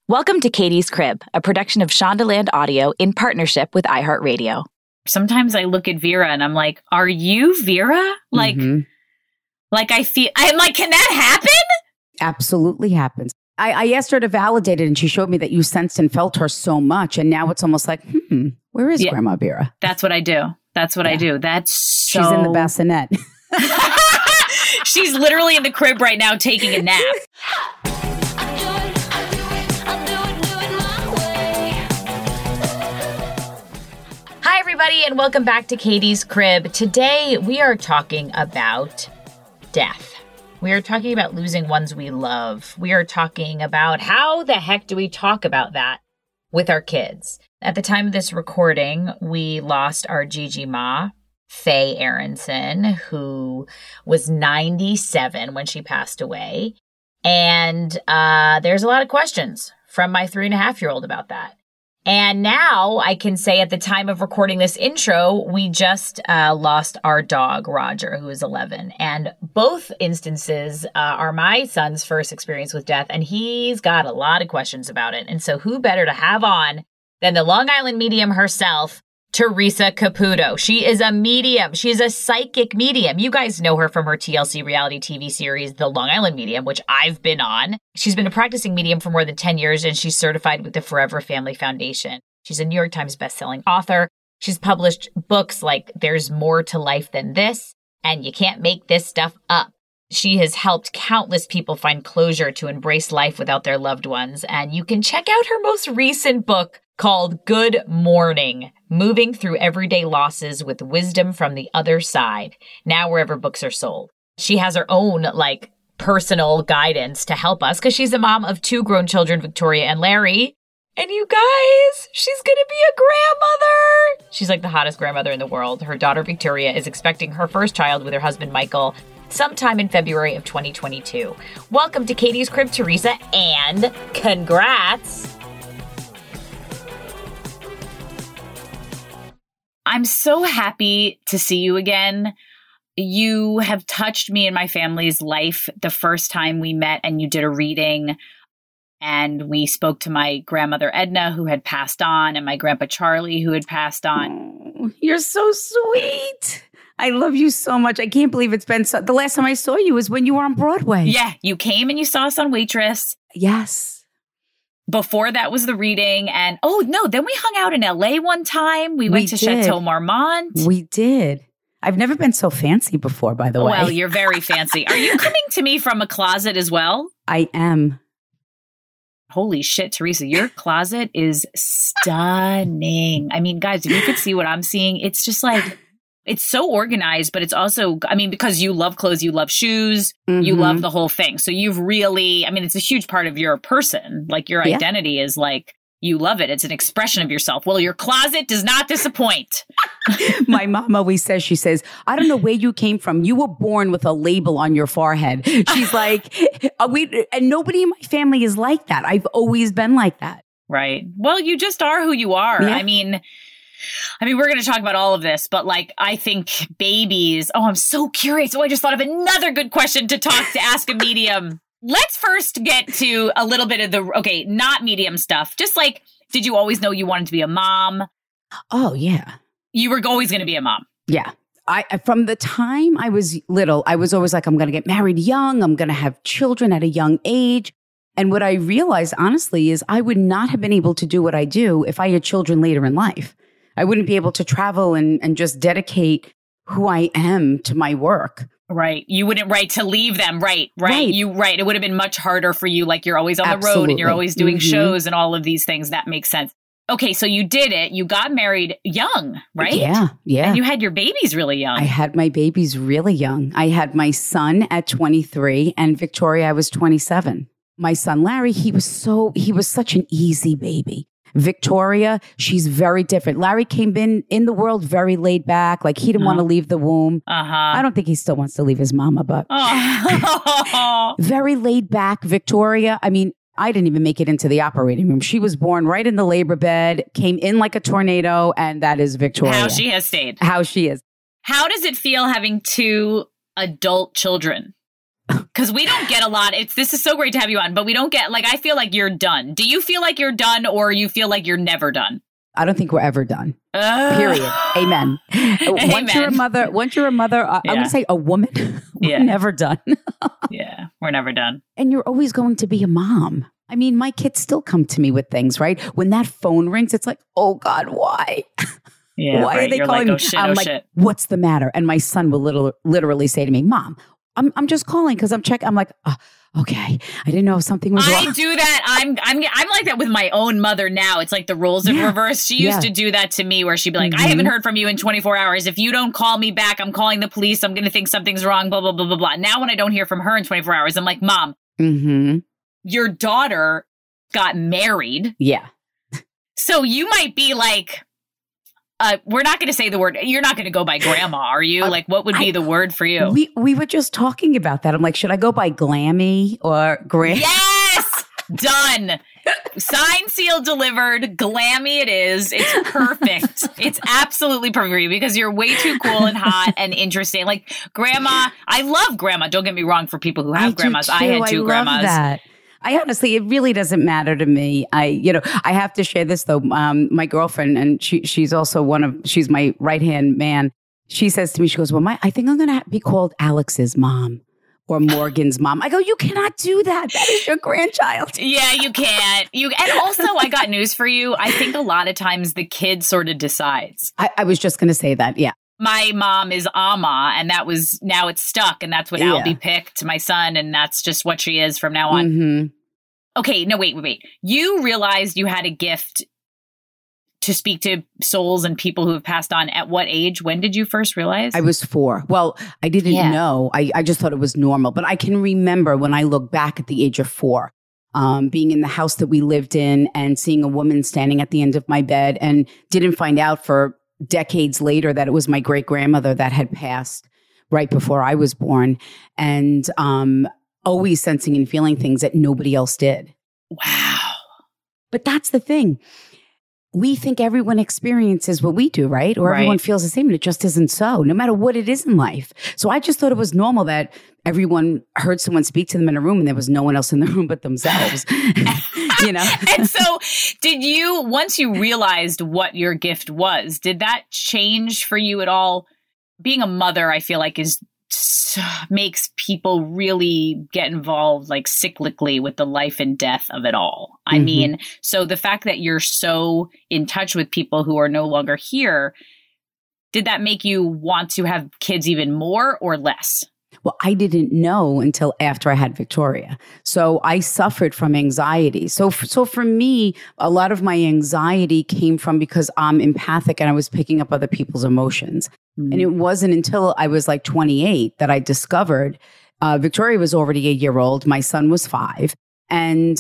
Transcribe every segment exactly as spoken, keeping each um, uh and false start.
Welcome to Katie's Crib, a production of Shondaland Audio in partnership with iHeartRadio. Sometimes I look at Vera and I'm like, are you Vera? Like, mm-hmm. like I feel, I'm like, can that happen? Absolutely happens. I, I asked her to validate it and she showed me that you sensed and felt her so much. And now it's almost like, hmm, where is yeah, Grandma Vera? That's what I do. That's what yeah. I do. That's so... She's in the bassinet. She's literally in the crib right now taking a nap. Hi, everybody, and welcome back to Katie's Crib. Today, we are talking about death. We are talking about losing ones we love. We are talking about how the heck do we talk about that with our kids. At the time of this recording, we lost our Gigi Ma, Faye Aronson, who was ninety-seven when she passed away. And uh, there's a lot of questions from my three and a half year old about that. And now I can say at the time of recording this intro, we just uh, lost our dog, Roger, who is eleven. And both instances uh, are my son's first experience with death, and he's got a lot of questions about it. And so who better to have on than the Long Island medium herself, Teresa Caputo. She is a medium. She is a psychic medium. You guys know her from her T L C reality T V series, The Long Island Medium, which I've been on. She's been a practicing medium for more than ten years, and she's certified with the Forever Family Foundation. She's a New York Times bestselling author. She's published books like There's More to Life Than This and You Can't Make This Stuff Up. She has helped countless people find closure to embrace life without their loved ones. And you can check out her most recent book called Good Mourning, Moving Through Everyday Losses with Wisdom from the Other Side, now wherever books are sold. She has her own, like, personal guidance to help us because she's a mom of two grown children, Victoria and Larry. And you guys, she's going to be a grandmother. She's like the hottest grandmother in the world. Her daughter, Victoria, is expecting her first child with her husband, Michael, sometime in February of twenty twenty-two. Welcome to Katie's Crib, Teresa, and congrats. I'm so happy to see you again. You have touched me and my family's life the first time we met and you did a reading. And we spoke to my grandmother, Edna, who had passed on, and my grandpa, Charlie, who had passed on. Oh, you're so sweet. I love you so much. I can't believe it's been so... The last time I saw you was when you were on Broadway. Yeah, you came and you saw us on Waitress. Yes. Before that was the reading. And, oh, no, then we hung out in L A one time. We went we to did. Chateau Marmont. We did. I've never been so fancy before, by the way. Well, you're very fancy. Are you coming to me from a closet as well? I am. Holy shit, Teresa, your closet is stunning. I mean, guys, if you could see what I'm seeing, it's just like, it's so organized, but it's also, I mean, because you love clothes, you love shoes, mm-hmm. you love the whole thing. So you've really, I mean, it's a huge part of your person. Like your yeah. identity is like, you love it. It's an expression of yourself. Well, your closet does not disappoint. My mom always says, she says, I don't know where you came from. You were born with a label on your forehead. She's like, we, and nobody in my family is like that. I've always been like that. Right. Well, you just are who you are. Yeah. I mean, I mean, we're going to talk about all of this, but like, I think babies, oh, I'm so curious. Oh, I just thought of another good question to talk to ask a medium. Let's first get to a little bit of the, okay, not medium stuff. Just like, did you always know you wanted to be a mom? Oh, yeah. You were always going to be a mom. Yeah. I From the time I was little, I was always like, I'm going to get married young. I'm going to have children at a young age. And what I realized, honestly, is I would not have been able to do what I do if I had children later in life. I wouldn't be able to travel and, and just dedicate who I am to my work. Right. You wouldn't right to leave them. Right. Right. right. You right. It would have been much harder for you. Like you're always on Absolutely. the road and you're always doing mm-hmm. shows and all of these things. That makes sense. Okay. So you did it. You got married young, right? Yeah. Yeah. And you had your babies really young. I had my babies really young. I had my son at twenty-three and Victoria, I was twenty-seven. My son, Larry, he was so, he was such an easy baby. Victoria, she's very different. Larry came in in the world very laid back. Like he didn't uh-huh. want to leave the womb. Uh-huh. I don't think he still wants to leave his mama, but oh. very laid back. Victoria, I mean, I didn't even make it into the operating room. She was born right in the labor bed, came in like a tornado, and that is Victoria. How she has stayed. How she is. How does it feel having two adult children? Because we don't get a lot. It's this is so great to have you on, but we don't get like I feel like you're done. Do you feel like you're done, or you feel like you're never done? I don't think we're ever done. Uh, Period. Amen. Amen. Once you're a mother, once you're a mother, uh, Yeah. I'm going to say a woman, we're Yeah. never done. Yeah, we're never done. And you're always going to be a mom. I mean, my kids still come to me with things, right? When that phone rings, it's like, oh God, why? Yeah, why right. are they You're calling like, me? oh shit, I'm oh like, shit. what's the matter? And my son will little, literally say to me, Mom, I'm, I'm just calling because I'm checking. I'm like, oh, okay. I didn't know if something was I wrong. do that. I'm I'm I'm like that with my own mother now. It's like the roles have Yeah. reversed. She used Yeah. to do that to me where she'd be like, I Mhm. haven't heard from you in twenty-four hours. If you don't call me back, I'm calling the police. I'm going to think something's wrong, blah, blah, blah, blah, blah. Now when I don't hear from her in twenty-four hours, I'm like, Mom, Mm-hmm. your daughter got married. Yeah. So you might be like, uh, we're not going to say the word. You're not going to go by grandma, are you? Uh, Like, what would be I- the word for you? We we were just talking about that. I'm like, should I go by Glammy or Gram? Yes! Done. Signed, sealed, delivered. Glammy it is. It's perfect. It's absolutely perfect for you because you're way too cool and hot and interesting. Like grandma, I love grandma. Don't get me wrong for people who have I do grandmas. I too. had two I grandmas. Love that. I honestly, it really doesn't matter to me. I, you know, I have to share this though. Um, my girlfriend, and she, she's also one of, she's my right hand man. She says to me, she goes, well, my, I think I'm going to be called Alex's mom or Morgan's mom. I go, you cannot do that. That is your grandchild. Yeah, you can't. You and also I got news for you. I think a lot of times the kid sort of decides. I, I was just going to say that. Yeah. My mom is Amma, and that was now it's stuck, and that's what Yeah. Albie picked, my son, and that's just what she is from now on. Mhm. Okay, no, wait, wait, wait. You realized you had a gift to speak to souls and people who have passed on. At what age? When did you first realize? I was four. Well, I didn't Yeah. know. I, I just thought it was normal. But I can remember when I look back at the age of four, um, being in the house that we lived in and seeing a woman standing at the end of my bed, and didn't find out for decades later that it was my great grandmother that had passed right before I was born. And um, always sensing and feeling things that nobody else did. Wow. But that's the thing. We think everyone experiences what we do, right? Or Right. everyone feels the same, and it just isn't so, no matter what it is in life. So I just thought it was normal that everyone heard someone speak to them in a room and there was no one else in the room but themselves. You know? And so, did you, once you realized what your gift was, did that change for you at all? Being a mother, I feel like, is makes people really get involved like cyclically with the life and death of it all. I Mhm. mean, so the fact that you're so in touch with people who are no longer here, did that make you want to have kids even more or less? Well, I didn't know until after I had Victoria. So I suffered from anxiety. So, f- so for me, a lot of my anxiety came from because I'm empathic and I was picking up other people's emotions. Mm. And it wasn't until I was like twenty-eight that I discovered uh, Victoria was already a year old. My son was five. And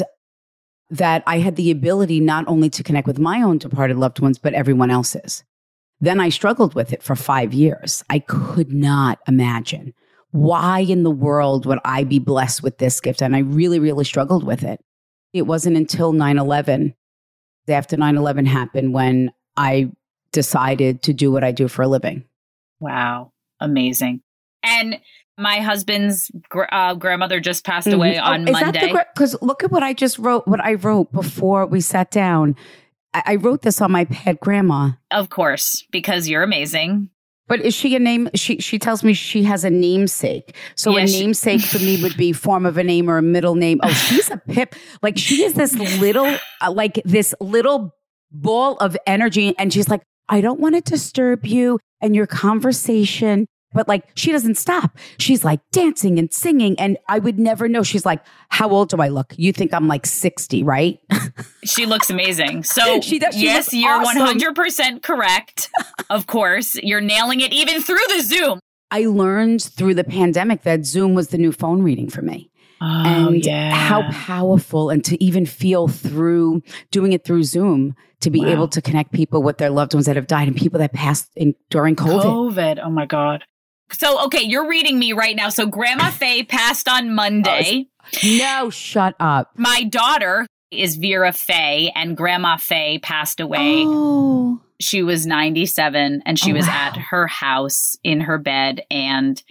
that I had the ability not only to connect with my own departed loved ones, but everyone else's. Then I struggled with it for five years. I could not imagine why in the world would I be blessed with this gift? And I really, really struggled with it. It wasn't until nine eleven, after nine eleven happened, when I decided to do what I do for a living. Wow. Amazing. And my husband's gr- uh, grandmother just passed away Mhm. on Oh, Monday. Because look at what I just wrote, what I wrote before we sat down. I, I wrote this on my pad, Grandma. Of course, because you're amazing. But is she a name? She she tells me she has a namesake. So Yeah, a she- namesake for me would be form of a name or a middle name. Oh, she's a pip. Like she is this little, uh, like this little ball of energy. And she's like, I don't want to disturb you and your conversation. But like, she doesn't stop. She's like dancing and singing. And I would never know. She's like, how old do I look? You think I'm like sixty, right? She looks amazing. So She does- she yes, looks you're awesome. one hundred percent correct. Of course, you're nailing it even through the Zoom. I learned through the pandemic that Zoom was the new phone reading for me. Oh, and how powerful, and to even feel through doing it through Zoom, to be Wow. able to connect people with their loved ones that have died and people that passed in during COVID. COVID. Oh my God. So, okay, you're reading me right now. So Grandma Faye passed on Monday. No, shut up. My daughter is Vera Faye, and Grandma Faye passed away. Oh, She was ninety-seven, and she Oh, was wow. at her house in her bed. And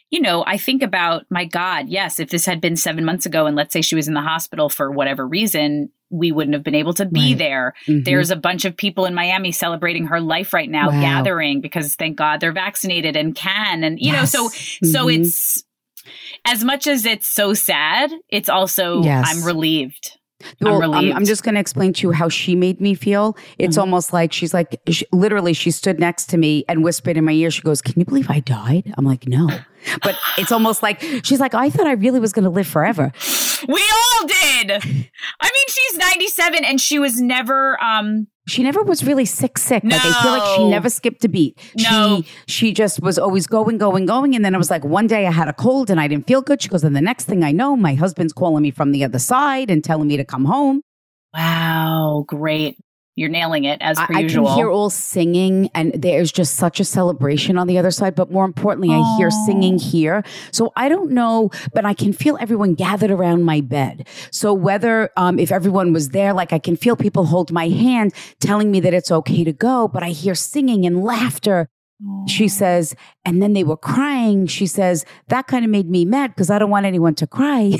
you know, I think about, my God, yes, if this had been seven months ago and let's say she was in the hospital for whatever reason, we wouldn't have been able to be Right. there. Mhm. There's a bunch of people in Miami celebrating her life right now, Wow. gathering because thank God they're vaccinated and can. And, you Yes. know, so, so Mhm. it's, as much as it's so sad, it's also, Yes. I'm relieved. Well, I'm I'm, relieved. I'm just going to explain to you how she made me feel. It's Mhm. almost like she's like, she, literally, she stood next to me and whispered in my ear. She goes, "Can you believe I died?" I'm like, "No," but it's almost like she's like, "I thought I really was going to live forever." We all did. I mean, she's ninety-seven and she was never, um, She never was really sick, sick. Like I feel like she No. never skipped a beat. No. She she just was always going, going, going. And then it was like one day I had a cold and I didn't feel good. She goes, and the next thing I know, my husband's calling me from the other side and telling me to come home. wow, great. You're nailing it as per I, I usual. can hear all singing, and there's just such a celebration on the other side. But more importantly, I hear Oh. singing here. So I don't know, but I can feel everyone gathered around my bed. So whether um, if everyone was there, like I can feel people hold my hand, telling me that it's okay to go. But I hear singing and laughter. She says, and then they were crying. She says, that kind of made me mad because I don't want anyone to cry.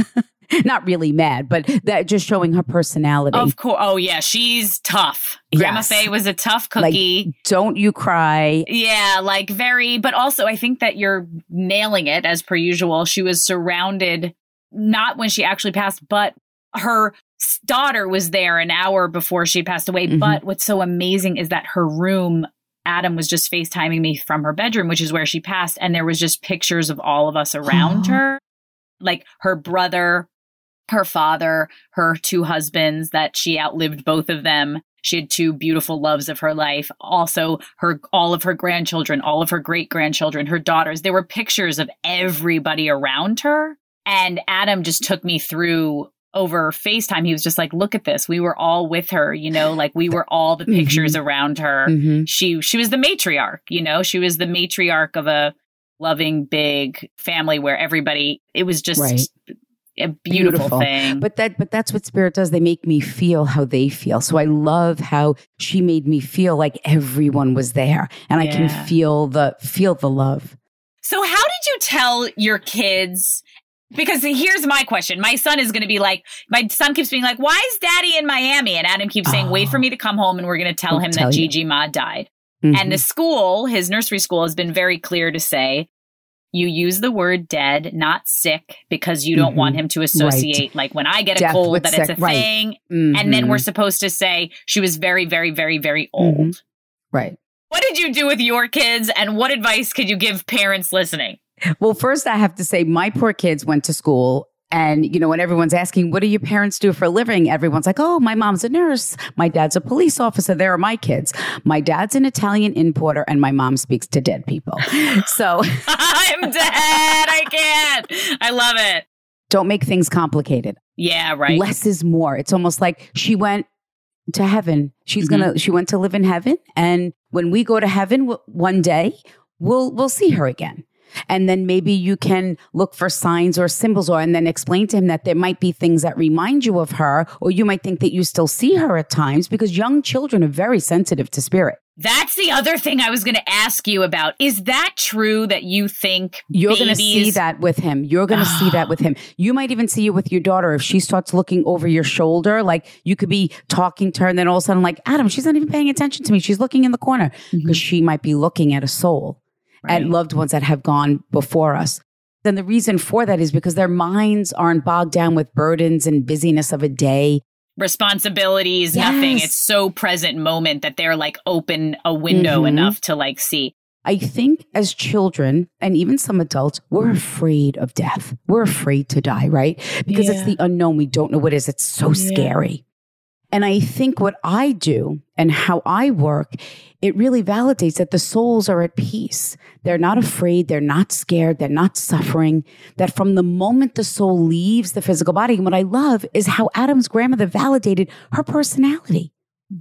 Not really mad, but that just showing her personality. Of course. Oh, yeah. She's tough. Grandma Yes. Faye was a tough cookie. Like, don't you cry. Yeah, like very, but also I think that you're nailing it as per usual. She was surrounded, not when she actually passed, but her s- daughter was there an hour before she passed away. Mhm. But what's so amazing is that her room, Adam was just FaceTiming me from her bedroom, which is where she passed. And there was just pictures of all of us around her, like her brother, her father, her two husbands, that she outlived both of them. She had two beautiful loves of her life. Also, her all of her grandchildren, all of her great grandchildren, her daughters. There were pictures of everybody around her. And Adam just took me through over FaceTime. He was just like, "Look at this. We were all with her, you know, like we were all the pictures around her. Mhm. She she was the matriarch, you know, she was the matriarch of a loving big family where everybody. It was just." Right. A beautiful, Beautiful. thing. But that, but that's what spirit does. They make me feel how they feel. So I love how she made me feel like everyone was there, and I Yeah. can feel the feel the love. So how did you tell your kids? Because here's my question. My son is going to be like, my son keeps being like, "Why is daddy in Miami?" And Adam keeps saying, Oh. "Wait for me to come home and we're going to tell I'll him tell that you. Gigi Ma died." Mhm. And the school, his nursery school, has been very clear to say, you use the word dead, not sick, because you don't Mhm. want him to associate, like when I get a Death cold, with that it's a sick, right. thing. And then Mhm. we're supposed to say she was very, very, very, very old. Mhm. Right. What did you do with your kids, and what advice could you give parents listening? Well, first I have to say my poor kids went to school. And, you know, when everyone's asking, what do your parents do for a living? Everyone's like, oh, my mom's a nurse. My dad's a police officer. There are my kids. My dad's an Italian importer and my mom speaks to dead people. So I'm dead. I can't. I love it. don't make things complicated. Yeah, right. Less is more. It's almost like she went to heaven. She's Mhm. going to, she went to live in heaven. And when we go to heaven w- one day, we'll, we'll see her again. And then maybe you can look for signs or symbols, or and then explain to him that there might be things that remind you of her, or you might think that you still see her at times, because young children are very sensitive to spirit. That's the other thing I was going to ask you about. Is that true that you think You're going to see babies- that with him. You're going to see that with him. You might even see it with your daughter if she starts looking over your shoulder. Like you could be talking to her, and then all of a sudden, like, Adam, she's not even paying attention to me. She's looking in the corner because she might be looking at a soul. Right. At loved ones that have gone before us. Then the reason for that is because their minds aren't bogged down with burdens and busyness of a day. responsibilities, Yes. nothing. It's so present moment that they're like open a window Mhm. enough to like see. I think as children and even some adults, we're afraid of death. We're afraid to die, right? Because it's Yeah. the unknown. We don't know what it is. It's so Yeah. scary. And I think what I do and how I work, it really validates that the souls are at peace. They're not afraid. They're not scared. They're not suffering. That from the moment the soul leaves the physical body, and what I love is how Adam's grandmother validated her personality.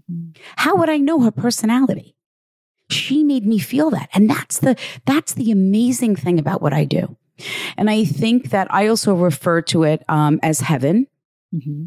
How would I know her personality? She made me feel that. And that's the, that's the amazing thing about what I do. And I think that I also refer to it um, as heaven. Mm-hmm.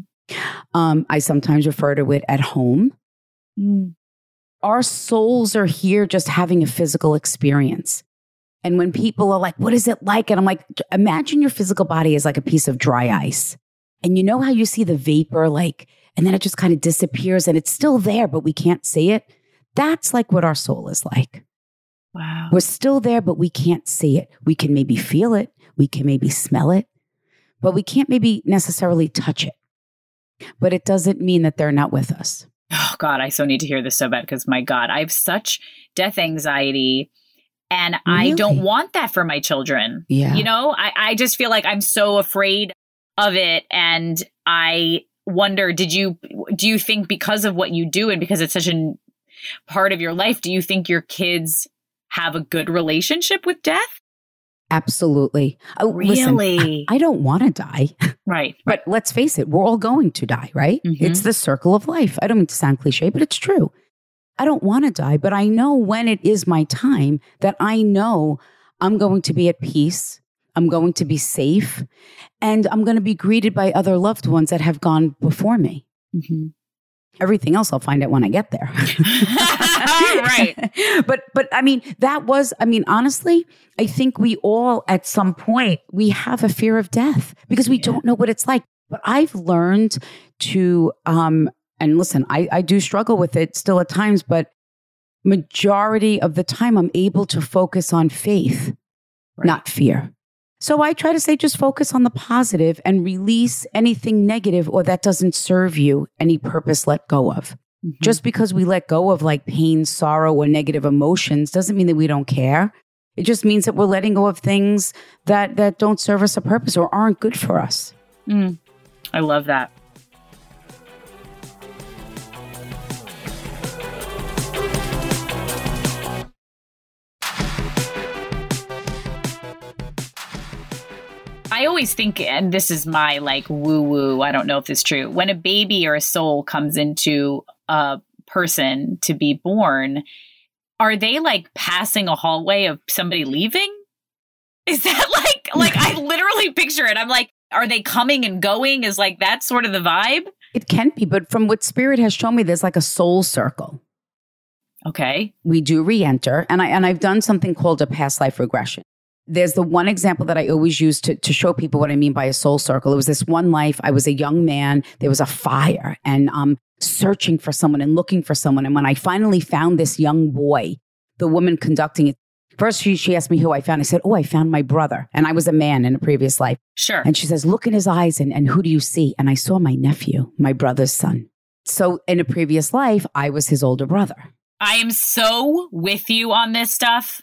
Um, I sometimes refer to it at home. Mm. Our souls are here just having a physical experience. And when people are like, what is it like? And I'm like, imagine your physical body is like a piece of dry ice. And you know how you see the vapor, like, and then it just kind of disappears and it's still there, but we can't see it. That's like what our soul is like. Wow. We're still there, but we can't see it. We can maybe feel it. We can maybe smell it, but we can't maybe necessarily touch it. But it doesn't mean that they're not with us. Oh God, I so need to hear this so bad because my God, I have such death anxiety and Really? I don't want that for my children. Yeah. You know, I, I just feel like I'm so afraid of it. And I wonder, did you, do you think because of what you do and because it's such a part of your life, do you think your kids have a good relationship with death? Absolutely. Oh, listen, Really? I, I don't want to die, Right. but let's face it, we're all going to die, right? Mhm. It's the circle of life. I don't mean to sound cliche, but it's true. I don't want to die, but I know when it is my time that I know I'm going to be at peace. I'm going to be safe, and I'm going to be greeted by other loved ones that have gone before me. Mm-hmm. Everything else I'll find out when I get there. Right. But, but I mean, that was, I mean, honestly, I think we all at some point, we have a fear of death because we Yeah. don't know what it's like. But I've learned to, um, and listen, I, I do struggle with it still at times, but majority of the time I'm able to focus on faith, Right. not fear. So I try to say, just focus on the positive and release anything negative or that doesn't serve you, any purpose let go of. Mhm. Just because we let go of like pain, sorrow, or negative emotions doesn't mean that we don't care. It just means that we're letting go of things that, that don't serve us a purpose or aren't good for us. Mm. I love that. I always think, and this is my like woo woo, I don't know if this is true. When a baby or a soul comes into a person to be born, are they like passing a hallway of somebody leaving? Is that like, like I literally picture it. I'm like, are they coming and going? Is like, that sort of the vibe? It can be, but from what Spirit has shown me, there's like a soul circle. Okay. We do re-enter, and I and I've done something called a past life regression. There's the one example that I always use to, to show people what I mean by a soul circle. It was this one life. I was a young man. There was a fire, and I'm searching for someone and looking for someone. And when I finally found this young boy, the woman conducting it, first she, she asked me who I found. I said, oh, I found my brother. And I was a man in a previous life. Sure. And she says, look in his eyes, and, and who do you see? And I saw my nephew, my brother's son. So in a previous life, I was his older brother. I am so with you on this stuff.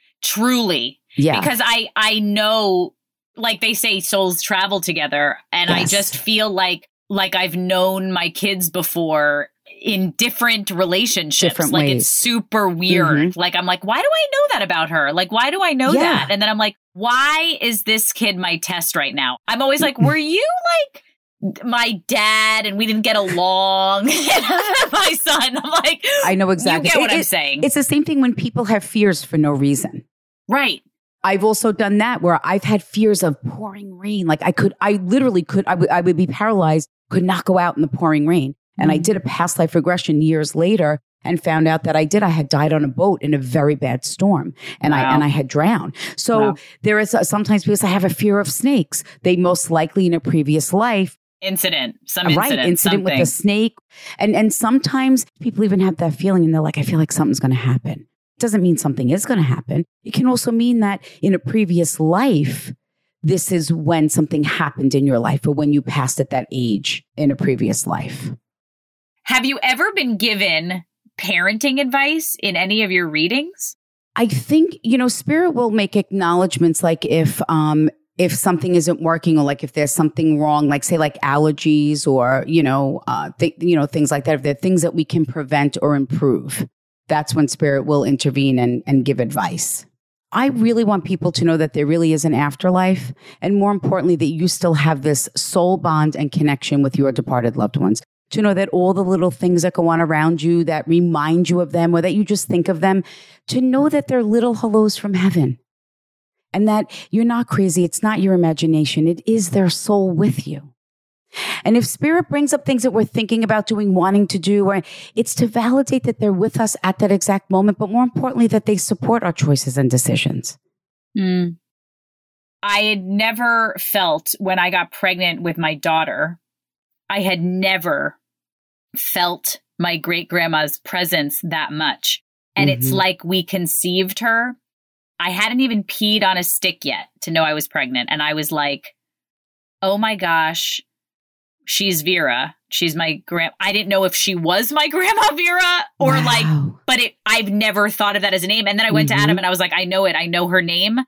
Truly. Yeah. Because I, I know, like they say, souls travel together. And I Yes. just feel like, like I've known my kids before in different relationships. Different like ways. it's super weird. Mhm. Like, I'm like, why do I know that about her? Like, why do I know Yeah. that? And then I'm like, why is this kid my test right now? I'm always like, were you like my dad and we didn't get along? My son. I'm like, I know exactly. You get what It- I'm it- saying. It's the same thing when people have fears for no reason. Right. I've also done that where I've had fears of pouring rain. Like I could, I literally could, I would, I would be paralyzed, could not go out in the pouring rain. And I Mhm. did a past life regression years later and found out that I did. I had died on a boat in a very bad storm, and I Wow. and I had drowned. So Wow. there is a, sometimes people say I have a fear of snakes. They most likely in a previous life, Incident, some right, incident, incident with something. a snake, and and sometimes people even have that feeling, and they're like, I feel like something's going to happen. Doesn't mean something is going to happen. It can also mean that in a previous life, this is when something happened in your life or when you passed at that age in a previous life. Have you ever been given parenting advice in any of your readings? I think, you know, Spirit will make acknowledgments like if, um, if something isn't working or like if there's something wrong, like say like allergies or, you know, uh, th- you know, things like that, if there are things that we can prevent or improve, that's when Spirit will intervene and, and give advice. I really want people to know that there really is an afterlife. And more importantly, that you still have this soul bond and connection with your departed loved ones. To know that all the little things that go on around you that remind you of them or that you just think of them, to know that they're little hellos from heaven. And that you're not crazy. It's not your imagination. It is their soul with you. And if Spirit brings up things that we're thinking about doing, wanting to do, or it's to validate that they're with us at that exact moment, but more importantly, that they support our choices and decisions. Mm. I had never felt when I got pregnant with my daughter, I had never felt my great grandma's presence that much. And mm-hmm. it's like we conceived her. I hadn't even peed on a stick yet to know I was pregnant. And I was like, oh my gosh, she's Vera. She's my grand. I didn't know if she was my grandma Vera or wow. like, but it, I've never thought of that as a name. And then I went mm-hmm. to Adam and I was like, I know it. I know her name.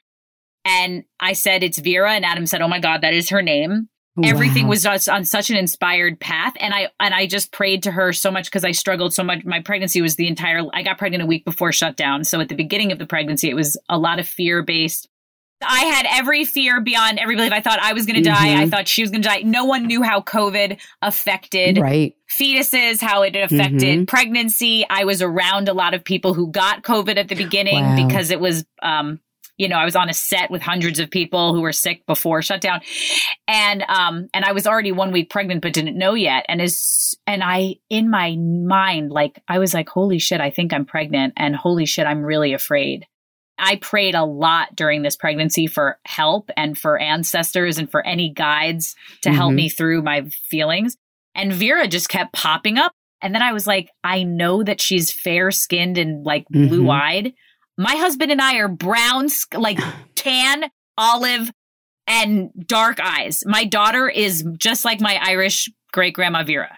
And I said, it's Vera. And Adam said, oh my God, that is her name. Wow. Everything was just on such an inspired path. And I, and I just prayed to her so much because I struggled so much. My pregnancy was the entire, I got pregnant a week before shutdown. So at the beginning of the pregnancy, it was a lot of fear based. I had every fear beyond every belief. I thought I was going to mm-hmm. die. I thought she was going to die. No one knew how COVID affected right. fetuses, how it affected mm-hmm. pregnancy. I was around a lot of people who got COVID at the beginning wow. because it was, um, you know, I was on a set with hundreds of people who were sick before shutdown. And, um, and I was already one week pregnant, but didn't know yet. And as, and I, in my mind, like, I was like, holy shit, I think I'm pregnant. And holy shit, I'm really afraid. I prayed a lot during this pregnancy for help and for ancestors and for any guides to mm-hmm. help me through my feelings. And Vera just kept popping up. And then I was like, I know that she's fair skinned and like mm-hmm. blue eyed. My husband and I are brown, like tan, olive, and dark eyes. My daughter is just like my Irish great grandma Vera.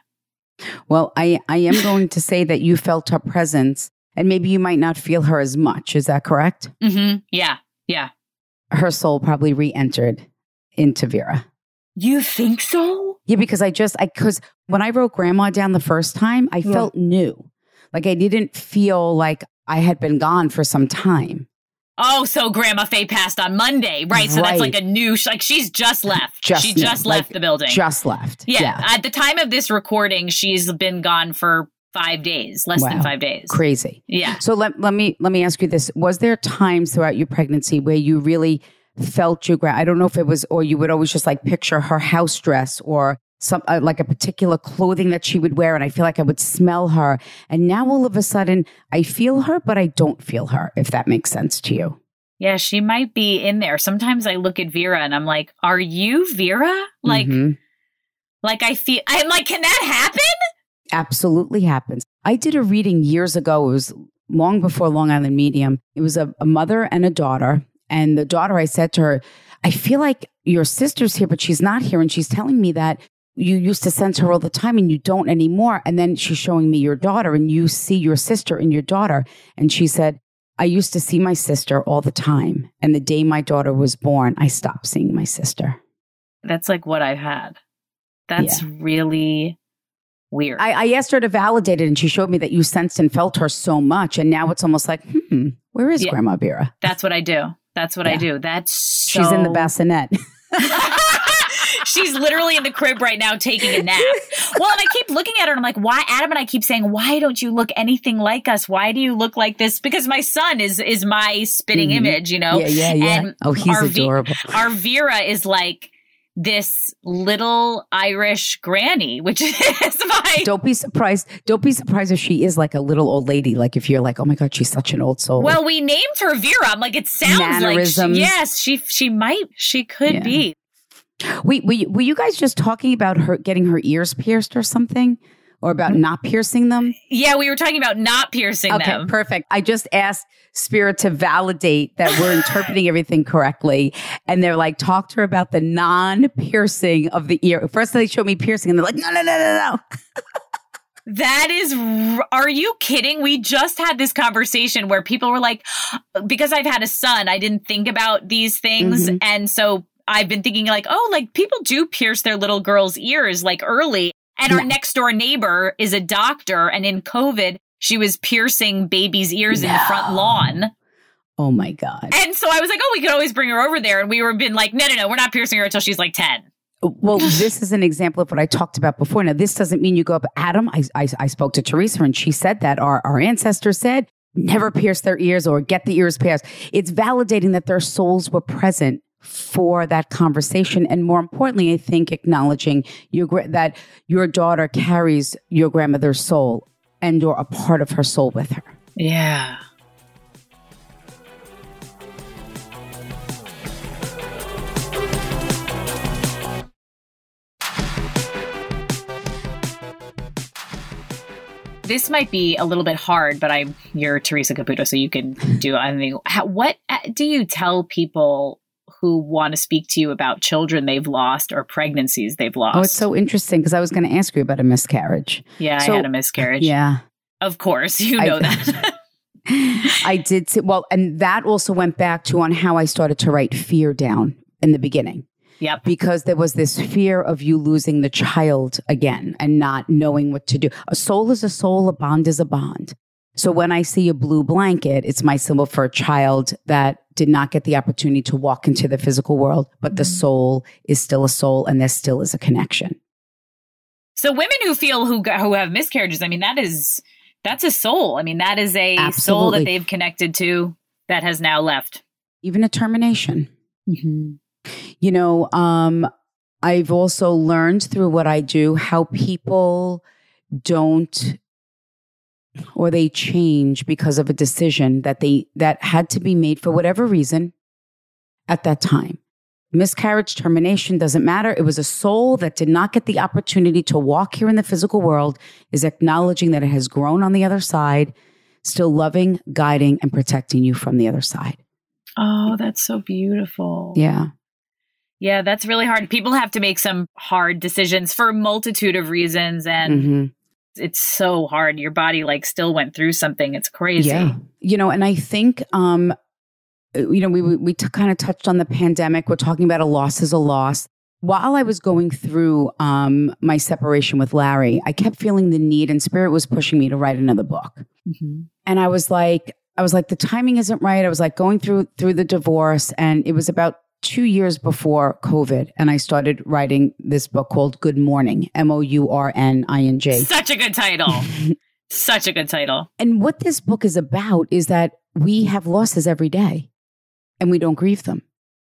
Well, I, I am going to say that you felt her presence. And maybe you might not feel her as much. Is that correct? Mm-hmm. Yeah. Yeah. Her soul probably re-entered into Vera. You think so? Yeah, because I just, I, because when I wrote grandma down the first time, I yeah. felt new. Like I didn't feel like I had been gone for some time. Oh, so Grandma Faye passed on Monday, right? So right. that's like a new, like she's just left. Just she just like, left the building. Just left. Yeah. yeah. At the time of this recording, she's been gone for Five days, less wow. than five days. Crazy. Yeah. So let, let me let me ask you this. Was there times throughout your pregnancy where you really felt your grandma? I don't know if it was, or you would always just like picture her house dress or some uh, like a particular clothing that she would wear. And I feel like I would smell her. And now all of a sudden I feel her, but I don't feel her, if that makes sense to you. Yeah, she might be in there. Sometimes I look at Vera and I'm like, are you Vera? Like, mm-hmm. like I feel, I'm like, can that happen? Absolutely happens. I did a reading years ago. It was long before Long Island Medium. It was a, a mother and a daughter. And the daughter, I said to her, I feel like your sister's here, but she's not here. And she's telling me that you used to sense her all the time and you don't anymore. And then she's showing me your daughter and you see your sister in your daughter. And she said, I used to see my sister all the time. And the day my daughter was born, I stopped seeing my sister. That's like what I've had. That's yeah. really... weird. I, I asked her to validate it and she showed me that you sensed and felt her so much. And now it's almost like, hmm, where is yeah. Grandma Vera? That's what I do. That's what yeah. I do. That's so... She's in the bassinet. She's literally in the crib right now taking a nap. Well, and I keep looking at her and I'm like, why? Adam and I keep saying, why don't you look anything like us? Why do you look like this? Because my son is is my spitting mm-hmm. image, you know? Yeah, yeah, yeah. And oh, he's our adorable. V- our Vera is like this little Irish granny, which is my... Don't be surprised. Don't be surprised if she is like a little old lady. Like if you're like, oh my God, she's such an old soul. Well, we named her Vera. I'm like, it sounds like... She, yes, she she might. She could yeah. be. Wait, were you, were you guys just talking about her getting her ears pierced or something? Or about not piercing them? Yeah, we were talking about not piercing okay, them. Okay, perfect. I just asked Spirit to validate that we're interpreting everything correctly. And they're like, talk to her about the non-piercing of the ear. First they showed me piercing and they're like, no, no, no, no, no. That is, are you kidding? We just had this conversation where people were like, because I've had a son, I didn't think about these things. Mm-hmm. And so I've been thinking like, oh, like people do pierce their little girls' ears like early. And our no. next door neighbor is a doctor. And in COVID, she was piercing babies' ears no. in the front lawn. Oh, my God. And so I was like, oh, we could always bring her over there. And we were been like, no, no, no, we're not piercing her until she's like ten. Well, this is an example of what I talked about before. Now, this doesn't mean you go up. Adam, I, I, I spoke to Teresa and she said that our, our ancestors said, never pierce their ears or get the ears pierced. It's validating that their souls were present for that conversation. And more importantly, I think acknowledging your that your daughter carries your grandmother's soul and you're a part of her soul with her. Yeah. this might be a little bit hard, but I'm you're Teresa Caputo, so you can do. I mean, how, what do you tell people who want to speak to you about children they've lost or pregnancies they've lost? Oh, it's so interesting because I was going to ask you about a miscarriage. Yeah, so, I had a miscarriage. Yeah, of course, you know I, that. I did. See, well, and that also went back to on how I started to write fear down in the beginning. Yep. Because there was this fear of you losing the child again and not knowing what to do. A soul is a soul, a bond is a bond. So when I see a blue blanket, it's my symbol for a child that did not get the opportunity to walk into the physical world, but the soul is still a soul and there still is a connection. So women who feel who who have miscarriages, I mean, that is, that's a soul. I mean, that is a Absolutely. soul that they've connected to that has now left. Even a termination. Mm-hmm. You know, um, I've also learned through what I do how people don't or they change because of a decision that they that had to be made for whatever reason at that time. Miscarriage, termination, doesn't matter. It was a soul that did not get the opportunity to walk here in the physical world, is acknowledging that it has grown on the other side, still loving, guiding, and protecting you from the other side. Oh, that's so beautiful. Yeah. Yeah, that's really hard. People have to make some hard decisions for a multitude of reasons. And Mm-hmm. it's so hard. Your body like still went through something. It's crazy. Yeah. You know, and I think, um, you know, we, we, we t- kind of touched on the pandemic. We're talking about a loss is a loss. While I was going through um, my separation with Larry, I kept feeling the need and Spirit was pushing me to write another book. Mm-hmm. And I was like, I was like, the timing isn't right. I was like going through, through the divorce, and it was about two years before COVID. And I started writing this book called Good Mourning, M O U R N I N G. Such a good title. Such a good title. And what this book is about is that we have losses every day and we don't grieve them.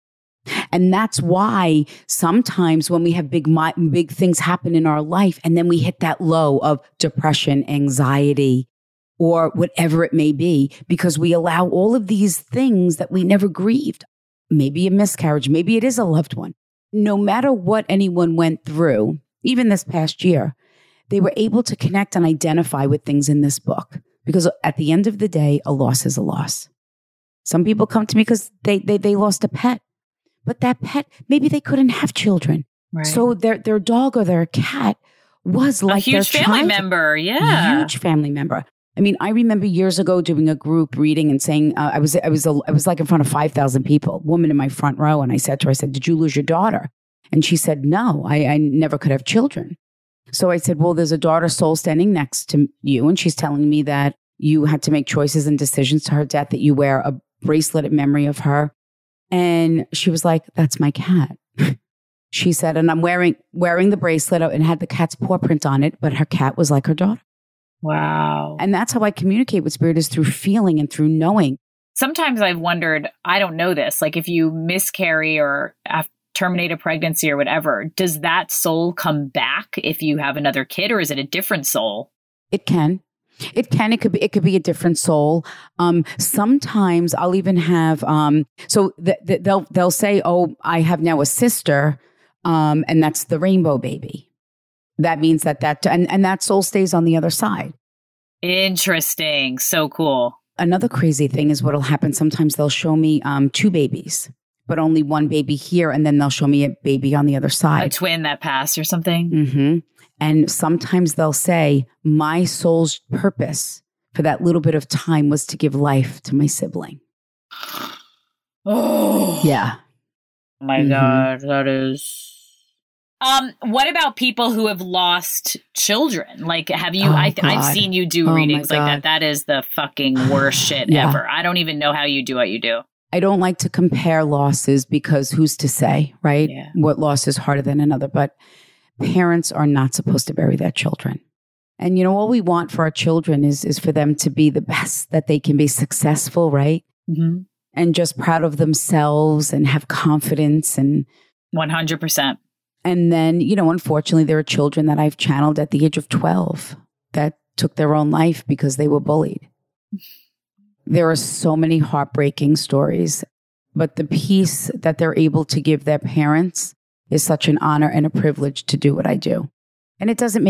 And that's why sometimes when we have big, big things happen in our life and then we hit that low of depression, anxiety, or whatever it may be, because we allow all of these things that we never grieved. Maybe a miscarriage, maybe it is a loved one. No matter what anyone went through, even this past year, they were able to connect and identify with things in this book. Because at the end of the day, a loss is a loss. Some people come to me because they, they, they lost a pet. But that pet, maybe they couldn't have children. Right. So their their dog or their cat was like a huge their family child. member. Yeah. Huge family member. I mean, I remember years ago doing a group reading and saying, uh, I was I was a, I was like in front of five thousand people, woman in my front row. And I said to her, I said, did you lose your daughter? And she said, no, I, I never could have children. So I said, well, there's a daughter soul standing next to you. And she's telling me that you had to make choices and decisions to her death, that you wear a bracelet in memory of her. And she was like, that's my cat. She said, and I'm wearing wearing the bracelet and had the cat's paw print on it, but her cat was like her daughter. Wow. And that's how I communicate with Spirit, is through feeling and through knowing. Sometimes I've wondered, I don't know this, like if you miscarry or have, terminate a pregnancy or whatever, does that soul come back if you have another kid, or is it a different soul? It can. It can. It could be. It could be a different soul. Um, sometimes I'll even have. Um, so th- th- they'll they'll say, "Oh, I have now a sister," um, and that's the rainbow baby. That means that that and, and that soul stays on the other side. Interesting. So cool. Another crazy thing is what'll happen. Sometimes they'll show me um, two babies, but only one baby here, and then they'll show me a baby on the other side. A twin that passed or something. Mm-hmm. And sometimes they'll say, my soul's purpose for that little bit of time was to give life to my sibling. Oh. Yeah. Oh my mm-hmm. God, that is... Um, what about people who have lost children? Like, have you, oh, I, I've seen you do oh, readings like that. That is the fucking worst shit yeah. ever. I don't even know how you do what you do. I don't like to compare losses because who's to say, right? Yeah. What loss is harder than another, but parents are not supposed to bury their children. And, you know, all we want for our children is, is for them to be the best that they can be, successful, right? Mm-hmm. And just proud of themselves and have confidence. And one hundred percent. And then, you know, unfortunately, there are children that I've channeled at the age of twelve that took their own life because they were bullied. There are so many heartbreaking stories, but the peace that they're able to give their parents is such an honor and a privilege to do what I do. And it doesn't make it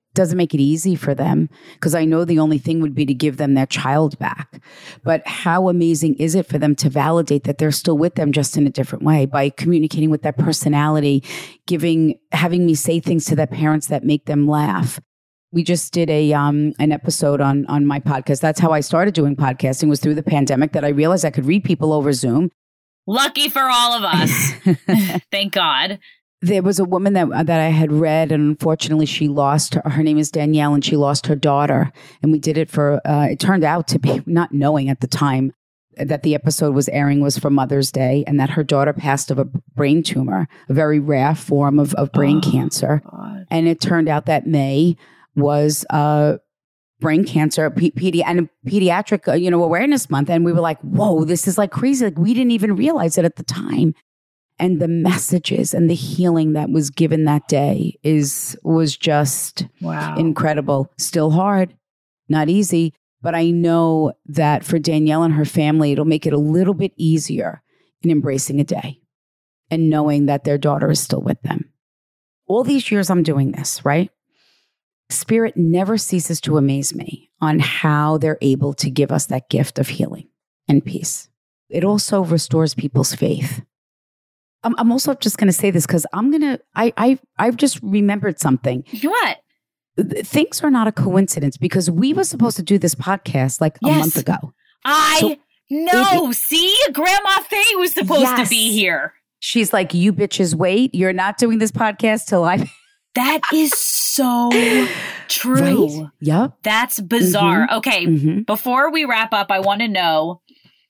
doesn't make it easy for them because I know the only thing would be to give them their child back. But how amazing is it for them to validate that they're still with them just in a different way by communicating with their personality, giving, having me say things to their parents that make them laugh. We just did a um an episode on on my podcast. That's how I started doing podcasting, was through the pandemic, that I realized I could read people over Zoom. Lucky for all of us. Thank God. There was a woman that that I had read, and unfortunately she lost her. Her name is Danielle, and she lost her daughter. And we did it for, uh, it turned out to be, not knowing at the time that the episode was airing, was for Mother's Day, and that her daughter passed of a brain tumor, a very rare form of, of brain oh, cancer. God. And it turned out that May was uh, brain cancer, pe- pedi- and pediatric, uh, you know, awareness month. And we were like, whoa, this is like crazy. Like, we didn't even realize it at the time. And the messages and the healing that was given that day is was just wow. incredible. Still hard, not easy. But I know that for Danielle and her family, it'll make it a little bit easier in embracing a day and knowing that their daughter is still with them. All these years I'm doing this, right? Spirit never ceases to amaze me on how they're able to give us that gift of healing and peace. It also restores people's faith. I'm, I'm also just going to say this because I'm going to, I, I, I've just remembered something. What? Things are not a coincidence because we were supposed to do this podcast like yes. a month ago. I so know. It, See, Grandma Faye was supposed yes. to be here. She's like, you bitches wait. You're not doing this podcast till I... That is so true. Right? Yep. That's bizarre. Mm-hmm. Okay. Mm-hmm. Before we wrap up, I want to know,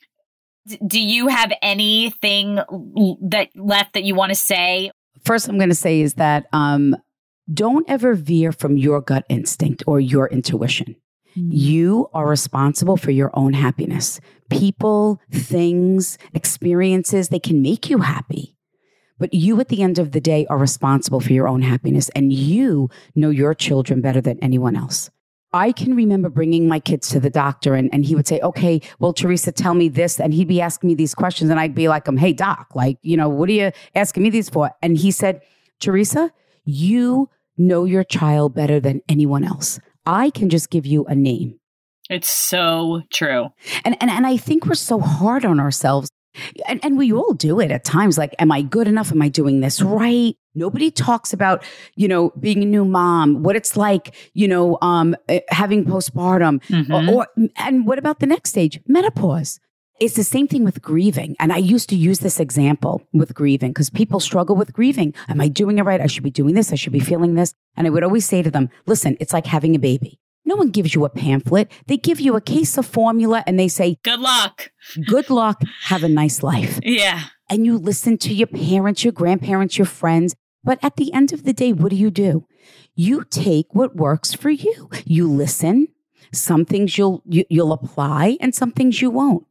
do you have anything that left that you want to say? First, I'm going to say is that um, don't ever veer from your gut instinct or your intuition. Mm-hmm. You are responsible for your own happiness. People, things, experiences, they can make you happy. But you, at the end of the day, are responsible for your own happiness, and you know your children better than anyone else. I can remember bringing my kids to the doctor, and, and he would say, okay, well, Teresa, tell me this. And he'd be asking me these questions, and I'd be like, um, hey, doc, like, you know, what are you asking me these for? And he said, Teresa, you know your child better than anyone else. I can just give you a name. It's so true. And, and, and I think we're so hard on ourselves. And, and we all do it at times. Like, am I good enough? Am I doing this right? Nobody talks about, you know, being a new mom, what it's like, you know, um, having postpartum. Mm-hmm. Or, or and what about the next stage? Menopause. It's the same thing with grieving. And I used to use this example with grieving because people struggle with grieving. Am I doing it right? I should be doing this. I should be feeling this. And I would always say to them, listen, it's like having a baby. No one gives you a pamphlet. They give you a case of formula and they say, good luck. Good luck. Have a nice life. Yeah. And you listen to your parents, your grandparents, your friends. But at the end of the day, what do you do? You take what works for you. You listen. Some things you'll you, you'll apply and some things you won't.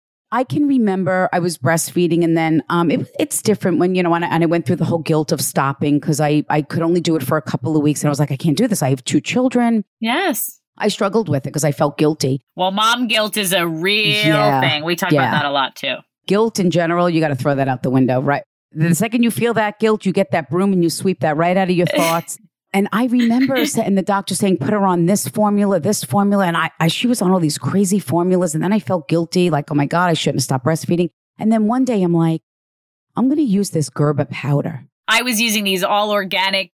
I can remember I was breastfeeding and then um, it, it's different when, you know, and I, and I went through the whole guilt of stopping because I, I could only do it for a couple of weeks. And I was like, I can't do this. I have two children. Yes. I struggled with it because I felt guilty. Well, mom guilt is a real yeah, thing. We talk yeah. about that a lot too. Guilt in general, you got to throw that out the window, right? The second you feel that guilt, you get that broom and you sweep that right out of your thoughts. And I remember and the doctor saying, put her on this formula, this formula. And I, I, she was on all these crazy formulas. And then I felt guilty, like, oh my God, I shouldn't have stopped breastfeeding. And then one day I'm like, I'm going to use this Gerber powder. I was using these all organic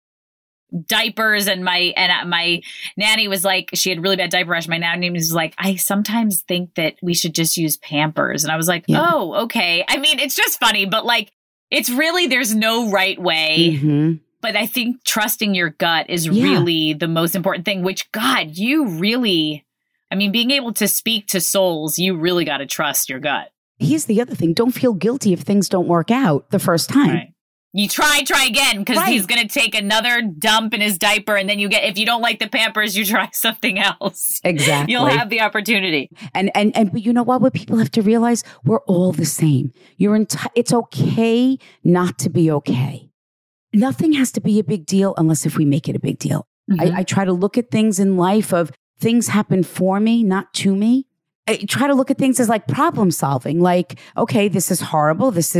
diapers and my, and my nanny was like, she had really bad diaper rash. My nanny was like, I sometimes think that we should just use Pampers. And I was like, yeah. oh, okay. I mean, it's just funny, but like, it's really, there's no right way. Mm-hmm. But I think trusting your gut is yeah. really the most important thing, which, God, you really, I mean, being able to speak to souls, you really got to trust your gut. Here's the other thing. Don't feel guilty if things don't work out the first time. Right. You try, try again, because right. he's going to take another dump in his diaper. And then you get, if you don't like the Pampers, you try something else. Exactly. You'll have the opportunity. And, and, and, but you know what? What people have to realize, we're all the same. You're enti- It's okay not to be okay. Nothing has to be a big deal unless if we make it a big deal. Mm-hmm. I, I try to look at things in life of things happen for me, not to me. I try to look at things as like problem solving. Like, okay, this is horrible. This is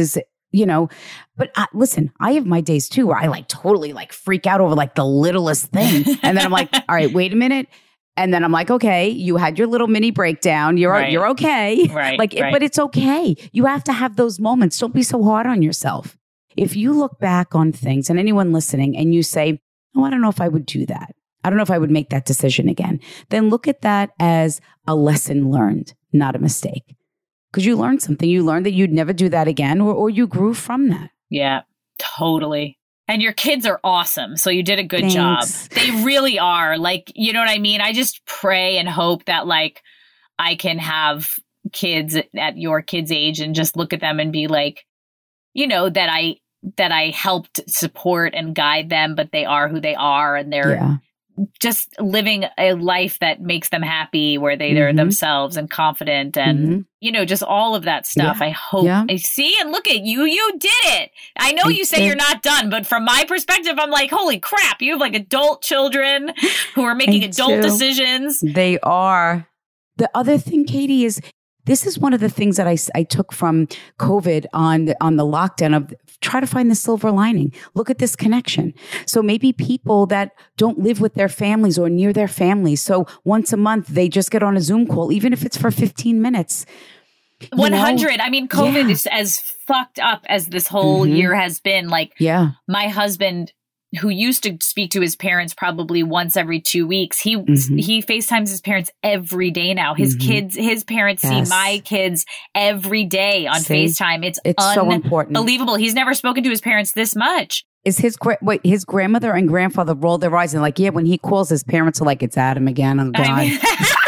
you know, but I, listen, I have my days too where I like totally like freak out over like the littlest thing. And then I'm like, all right, wait a minute. And then I'm like, okay, you had your little mini breakdown. You're Right. you're okay. Right, like, it- right. but it's okay. You have to have those moments. Don't be so hard on yourself. If you look back on things, and anyone listening, and you say, oh, I don't know if I would do that. I don't know if I would make that decision again. Then look at that as a lesson learned, not a mistake. Because you learned something. You learned that you'd never do that again, or, or you grew from that. Yeah, totally. And your kids are awesome. So you did a good Thanks. job. They really are. Like, you know what I mean? I just pray and hope that like I can have kids at your kids' age and just look at them and be like, you know, that I that I helped support and guide them, but they are who they are, and they're Yeah. just living a life that makes them happy, where they, they're Mhm. themselves and confident and, Mhm. you know, just all of that stuff. Yeah. I hope Yeah. I see and look at you. You did it. I know I you say did. you're not done, but from my perspective, I'm like, holy crap, you have like adult children who are making I adult do. decisions. They are. The other thing, Katie, is this is one of the things that I, s- I took from COVID on the, on the lockdown of try to find the silver lining. Look at this connection. So maybe people that don't live with their families or near their families. So once a month, they just get on a Zoom call, even if it's for fifteen minutes. You know? one hundred. I mean, COVID Yeah. is as fucked up as this whole Mhm. year has been. Like, Yeah. my husband, who used to speak to his parents probably once every two weeks, he Mhm. he FaceTimes his parents every day now. His Mhm. kids, his parents Yes. see my kids every day on See? FaceTime. It's, It's so important. unbelievable. He's never spoken to his parents this much. Is his gra- wait, his grandmother and grandfather roll their eyes and like, yeah, when he calls, his parents are like, it's Adam again. Oh God. I mean,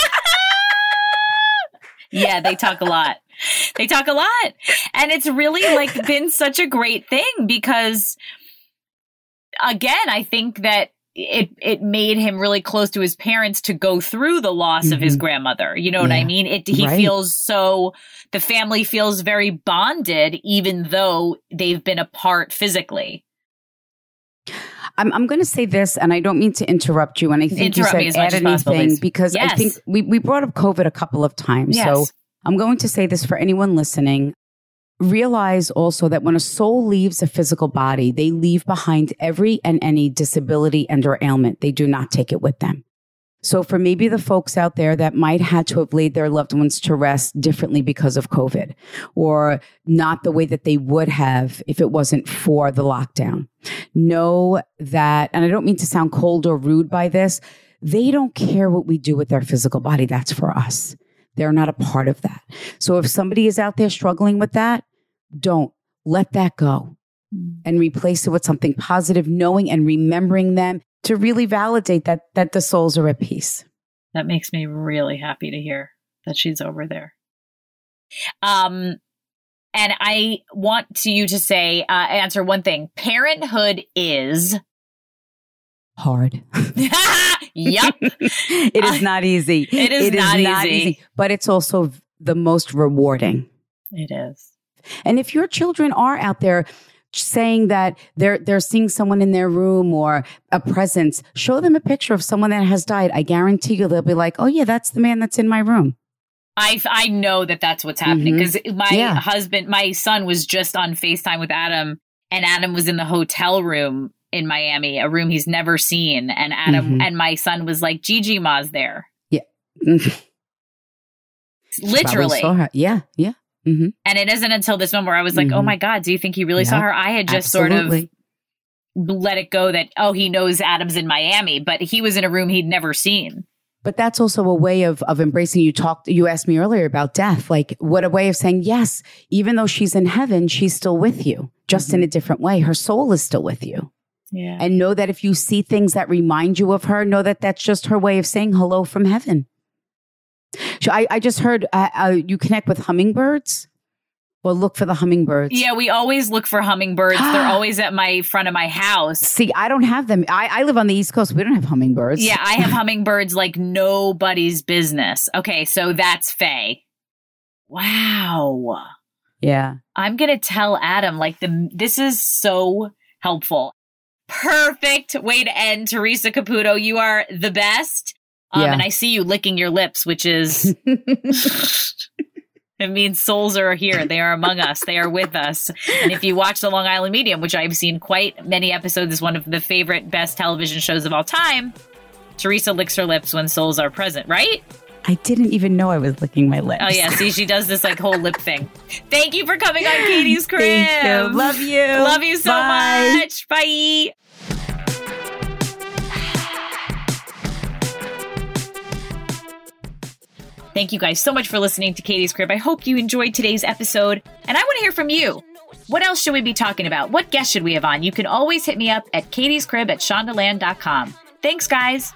yeah, they talk a lot. They talk a lot. And it's really like been such a great thing because, again, I think that it it made him really close to his parents to go through the loss of his Mhm. grandmother. You know what I Yeah. mean? It he Right. feels so the family feels very bonded, even though they've been apart physically. I'm, I'm going to say this, and I don't mean to interrupt you. And I think Interrupt you me said as much add as possible, anything please. because I Yes. think we, we brought up COVID a couple of times. Yes. So I'm going to say this for anyone listening. Realize also that when a soul leaves a physical body, they leave behind every and any disability and or ailment. They do not take it with them. So for maybe the folks out there that might had to have laid their loved ones to rest differently because of COVID, or not the way that they would have if it wasn't for the lockdown, know that, and I don't mean to sound cold or rude by this, they don't care what we do with their physical body. That's for us. They're not a part of that. So if somebody is out there struggling with that, don't let that go and replace it with something positive, knowing and remembering them to really validate that that the souls are at peace. That makes me really happy to hear that she's over there. Um, and I want to you to say, uh, answer one thing. Parenthood is Hard. Yup. It is not easy. It is not easy. But it's also the most rewarding. It is. And if your children are out there saying that they're they're seeing someone in their room or a presence, show them a picture of someone that has died. I guarantee you they'll be like, oh yeah, that's the man that's in my room. I, I know that that's what's happening because my Yeah. husband, my son was just on FaceTime with Adam, and Adam was in the hotel room in Miami, a room he's never seen. And Adam Mhm. and my son was like, Gigi Ma's there. Yeah. Literally. Probably saw her. Yeah, yeah. Mm-hmm. And it isn't until this moment where I was like, Mhm. oh my God, do you think he really saw Yeah, her? I had just absolutely. sort of let it go that, oh, he knows Adam's in Miami, but he was in a room he'd never seen. But that's also a way of of embracing. You talked, you asked me earlier about death. Like, what a way of saying, yes, even though she's in heaven, she's still with you, just Mm-hmm. in a different way. Her soul is still with you. Yeah. And know that if you see things that remind you of her, know that that's just her way of saying hello from heaven. So I, I just heard uh, uh, you connect with hummingbirds. Well, look for the hummingbirds. Yeah, we always look for hummingbirds. They're always at my front of my house. See, I don't have them. I, I live on the East Coast. We don't have hummingbirds. Yeah, I have hummingbirds like nobody's business. Okay, so that's Faye. Wow. Yeah. I'm going to tell Adam, like, the this is so helpful. Perfect way to end, Teresa Caputo. You are the best. Um, Yeah. And I see you licking your lips, which is, It means souls are here. They are among us. They are with us. And if you watch The Long Island Medium, which I've seen quite many episodes, is one of the favorite, best television shows of all time, Teresa licks her lips when souls are present, right? I didn't even know I was licking my lips. Oh, yeah. See, she does this like whole lip thing. Thank you for coming on Katie's Crib. Thank you. Love you. Love you so Bye. much. Bye. Thank you guys so much for listening to Katie's Crib. I hope you enjoyed today's episode. And I want to hear from you. What else should we be talking about? What guests should we have on? You can always hit me up at Katie's Crib at shondaland dot com. Thanks, guys.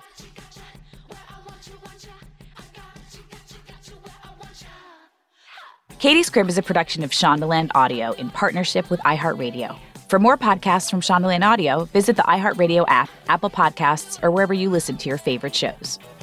Katie's Crib is a production of Shondaland Audio in partnership with iHeartRadio. For more podcasts from Shondaland Audio, visit the iHeartRadio app, Apple Podcasts, or wherever you listen to your favorite shows.